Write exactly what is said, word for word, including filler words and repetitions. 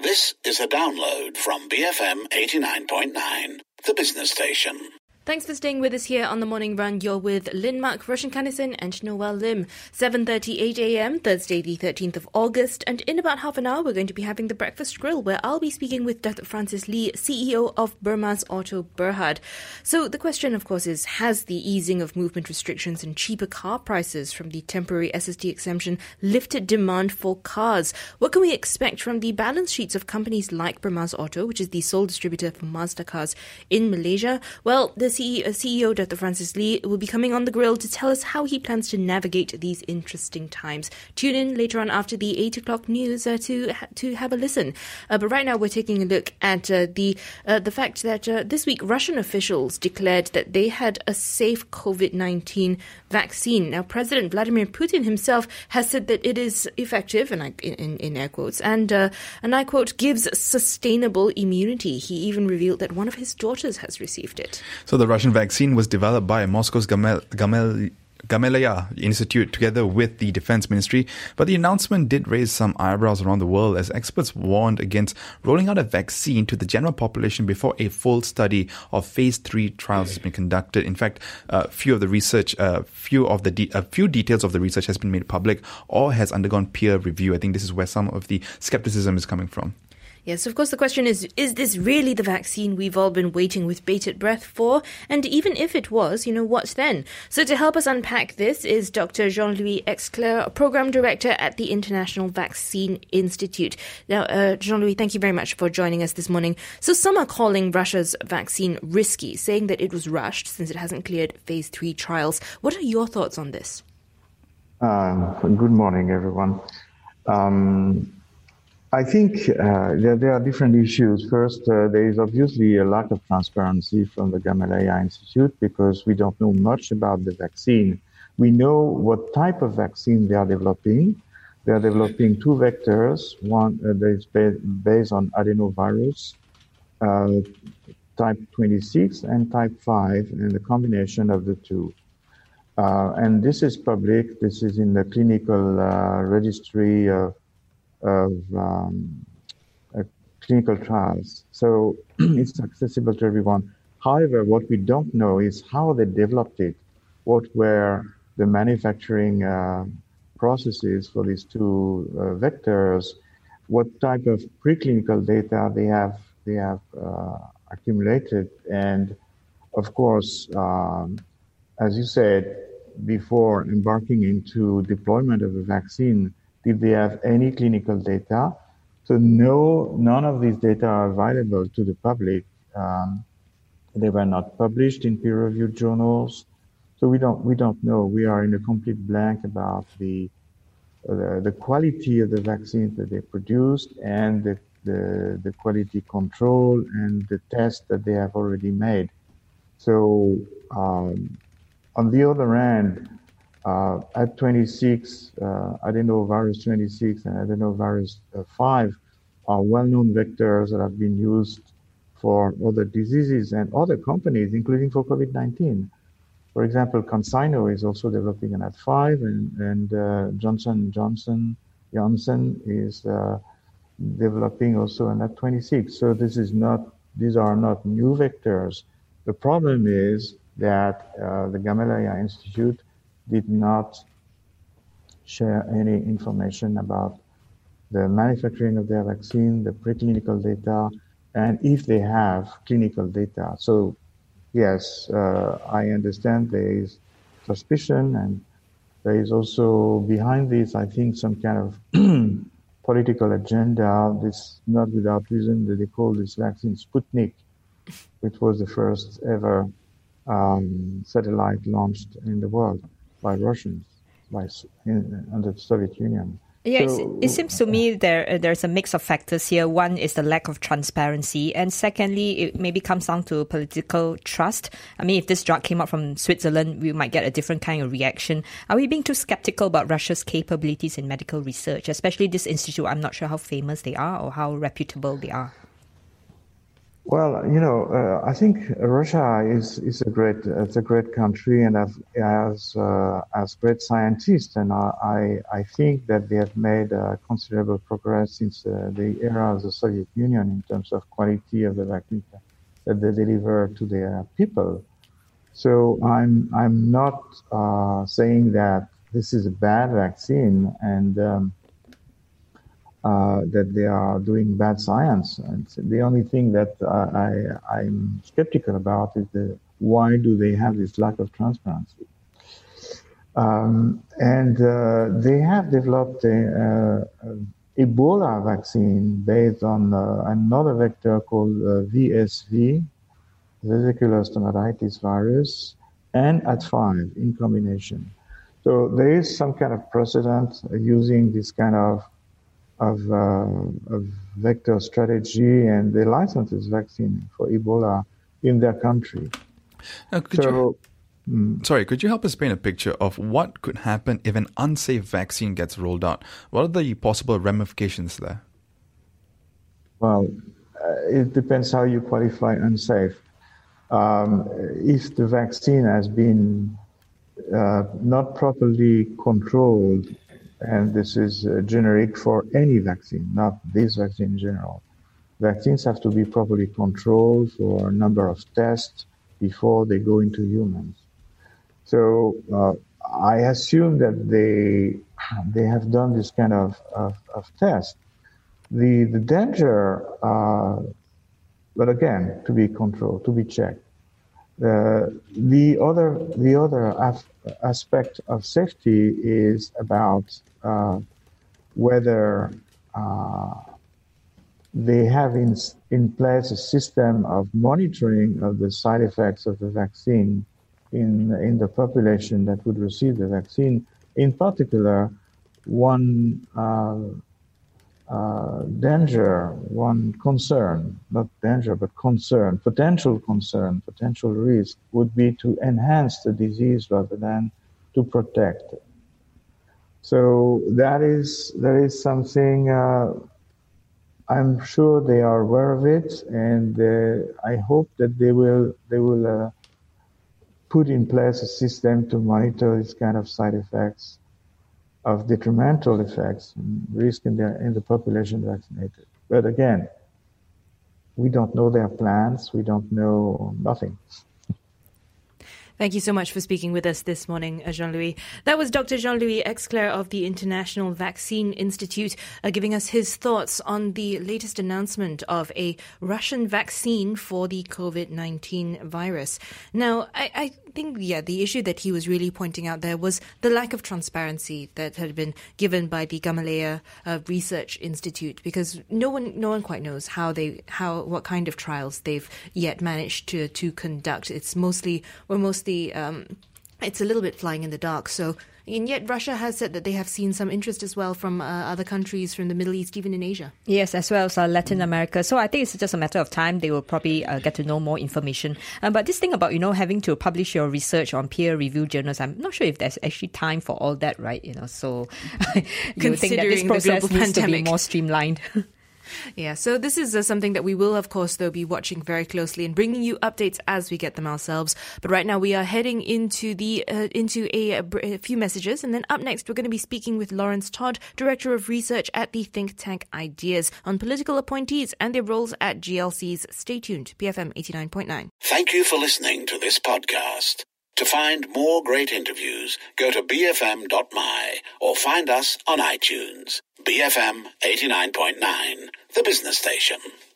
This is a download from B F M eighty-nine point nine, the business station. Thanks for staying with us here on The Morning Run. You're with Lynn Mark, Roshan Kannison and Noel Lim. seven thirty-eight a.m, Thursday the thirteenth of August. And in about half an hour, we're going to be having the Breakfast Grill, where I'll be speaking with Doctor Francis Lee, C E O of Burmaz Auto Berhad. So the question, of course, is, has the easing of movement restrictions and cheaper car prices from the temporary S S D exemption lifted demand for cars? What can we expect from the balance sheets of companies like Burmaz Auto, which is the sole distributor for Mazda cars in Malaysia? Well, the C E O, Doctor Francis Lee, will be coming on the grill to tell us how he plans to navigate these interesting times. Tune in later on after the eight o'clock news uh, to to have a listen. Uh, but right now we're taking a look at uh, the uh, the fact that uh, this week Russian officials declared that they had a safe COVID nineteen vaccine. Now, President Vladimir Putin himself has said that it is effective, and I, in, in air quotes, and uh, and I quote, gives sustainable immunity. He even revealed that one of his daughters has received it. So the Russian vaccine was developed by Moscow's Gamel, Gamel, Gamaleya Institute together with the Defense Ministry, but the announcement did raise some eyebrows around the world as experts warned against rolling out a vaccine to the general population before a full study of phase three trials has been conducted. In fact, a uh, few of the research, uh, few of the de- a few details of the research has been made public or has undergone peer review. I think this is where some of the skepticism is coming from. Yes, of course, the question is, is this really the vaccine we've all been waiting with bated breath for? And even if it was, you know, what then? So to help us unpack this is Doctor Jean-Louis Excler, Program Director at the International Vaccine Institute. Now, uh, Jean-Louis, thank you very much for joining us this morning. So some are calling Russia's vaccine risky, saying that it was rushed since it hasn't cleared phase three trials. What are your thoughts on this? Uh, good morning, everyone. Um I think uh, there, there are different issues. First, uh, there is obviously a lack of transparency from the Gamaleya Institute because we don't know much about the vaccine. We know what type of vaccine they are developing. They are developing two vectors. One uh, that is ba- based on adenovirus, uh, type twenty-six and type five, and the combination of the two. Uh, and this is public. This is in the clinical uh, registry of of um, uh, clinical trials. So it's accessible to everyone. However, what we don't know is how they developed it, what were the manufacturing uh, processes for these two uh, vectors, what type of preclinical data they have they have uh, accumulated, and of course, um, as you said, before embarking into deployment of a vaccine, did they have any clinical data? So no, none of these data are available to the public. Um, they were not published in peer-reviewed journals, so we don't we don't know. We are in a complete blank about the uh, the, the quality of the vaccines that they produced and the, the the quality control and the tests that they have already made. So um, on the other hand, Uh, at twenty-six, uh, adenovirus twenty-six and adenovirus uh, five are well-known vectors that have been used for other diseases and other companies, including for COVID nineteen. For example, CanSino is also developing an A D five, and, and uh, Johnson and Johnson, Janssen is uh, developing also an A D twenty-six. So this is not; these are not new vectors. The problem is that uh, the Gamaleya Institute did not share any information about the manufacturing of their vaccine, the preclinical data, and if they have clinical data. So, yes, uh, I understand there is suspicion, and there is also behind this, I think, some kind of political agenda. This not without reason that they call this vaccine Sputnik, which was the first ever um, satellite launched in the world by Russians, by in, under the Soviet Union. Yeah, so, it seems to me there uh, there's a mix of factors here. One is the lack of transparency, and secondly, it maybe comes down to political trust. I mean, if this drug came out from Switzerland, we might get a different kind of reaction. Are we being too skeptical about Russia's capabilities in medical research, especially this institute? I'm not sure how famous they are or how reputable they are. Well, you know, uh, I think Russia is, is a great it's a great country and has has, uh, has great scientists, and I I think that they have made uh, considerable progress since uh, the era of the Soviet Union in terms of quality of the vaccine that they deliver to their people. So I'm I'm not uh, saying that this is a bad vaccine and um, Uh, that they are doing bad science. And the only thing that uh, I, I'm skeptical about is the why do they have this lack of transparency? Um, and uh, they have developed a, a, a Ebola vaccine based on uh, another vector called uh, V S V, vesicular stomatitis virus, and A T five in combination. So there is some kind of precedent using this kind of Of, uh, of vector strategy, and they license this vaccine for Ebola in their country. Uh, could so, you, mm, sorry, could you help us paint a picture of what could happen if an unsafe vaccine gets rolled out? What are the possible ramifications there? Well, uh, it depends how you qualify unsafe. Um, if the vaccine has been uh, not properly controlled, and this is uh, generic for any vaccine, not this vaccine in general. Vaccines have to be properly controlled for a number of tests before they go into humans. So uh, I assume that they they have done this kind of, of, of test. The the danger, uh, but again, to be controlled, to be checked. Uh, the other the other af- aspect of safety is about uh, whether uh, they have in in place a system of monitoring of the side effects of the vaccine in in the population that would receive the vaccine. In particular, one uh, uh, danger, one concern, not danger, but concern, potential concern, potential risk would be to enhance the disease rather than to protect it. So that is that is something uh, I'm sure they are aware of it, and uh, I hope that they will they will uh, put in place a system to monitor this kind of side effects, of detrimental effects and risk in the, in the population vaccinated. But again, we don't know their plans. We don't know nothing. Thank you so much for speaking with us this morning, Jean-Louis. That was Doctor Jean-Louis Exclair of the International Vaccine Institute uh, giving us his thoughts on the latest announcement of a Russian vaccine for the COVID nineteen virus. Now, I, I think, yeah, the issue that he was really pointing out there was the lack of transparency that had been given by the Gamaleya uh, Research Institute, because no one, no one quite knows how they, how, what kind of trials they've yet managed to to conduct. It's mostly, we're mostly Um, it's a little bit flying in the dark. So, and yet Russia has said that they have seen some interest as well from uh, other countries, from the Middle East, even in Asia. Yes, as well as uh, Latin America. So I think it's just a matter of time. They will probably uh, get to know more information. Um, but this thing about, you know, having to publish your research on peer-reviewed journals, I'm not sure if there's actually time for all that, right? You know, so you think that this process needs to be more streamlined. Yeah, so this is uh, something that we will, of course, though, be watching very closely and bringing you updates as we get them ourselves. But right now we are heading into the uh, into a, a few messages, and then up next we're going to be speaking with Lawrence Todd, Director of Research at the think tank Ideas, on political appointees and their roles at G L Cs. Stay tuned. B F M eighty-nine point nine. Thank you for listening to this podcast. To find more great interviews, go to b f m dot m y or find us on iTunes. B F M eighty-nine point nine, the business station.